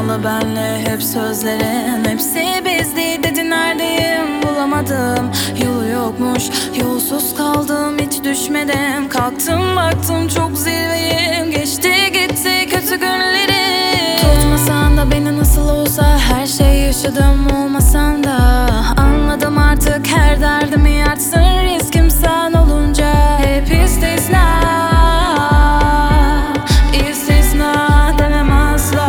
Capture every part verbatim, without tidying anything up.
kalmalı benle hep sözlerin. Hepsi bizdi dedi, neredeyim bulamadım. Yolu yokmuş, yolsuz kaldım, hiç düşmedim. Kalktım baktım çok zirveyim, geçti gitti kötü günlerim. Tutmasan da beni nasıl olsa her şey yaşadım, olmasan da anladım artık her derdimi yatsın. Riskim sen olunca hep istisna. İstisna demem asla.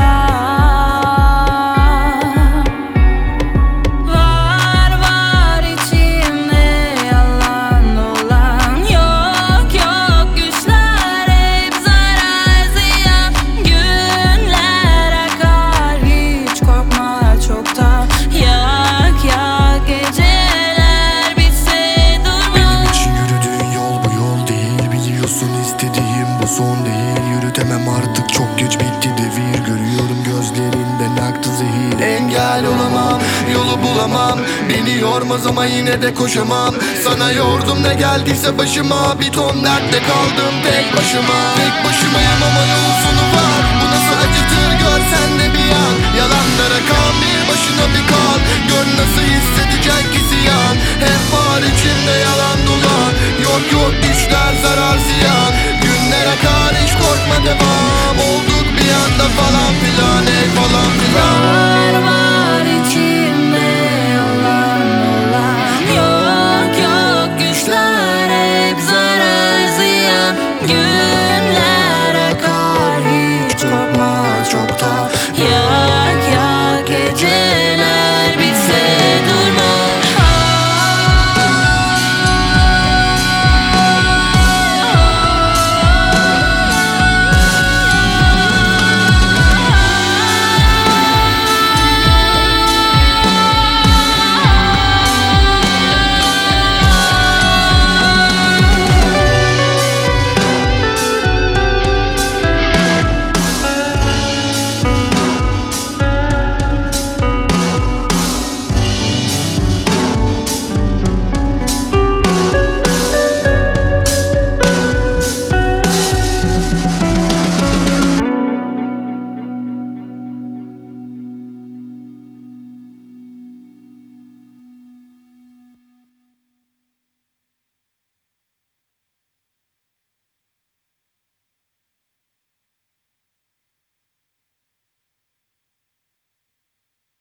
Var var içimde yalan dolan. Yok yok güçler hep zarar ziyan. Günler akar hiç korkma çok da. Yak yak geceler bitse durma. Benim için yürüdüğün yol bu yol değil. Biliyorsun istediğim bu son değil. Yürütemem artık çok geç bitti devir. Görüyorum gözlerinden aktı zehir. Engel olamam, yolu bulamam. Beni yormaz ama yine de koşamam. Sana yordum ne geldiyse başıma. Bir ton dertte kaldım tek başıma. Tek başımayım ama yolun sonu var. Bu nasıl acıtır görsen de bir an. Yalanlara kal, bir başına bir kal. Gör nasıl hissedeceksin ki ziyan. Hep var içimde yalan dolan. Yok yok düşler zarar ziyan. Günler akar hiç korkma devam. Olduk bir anda falan filan ey falan filan.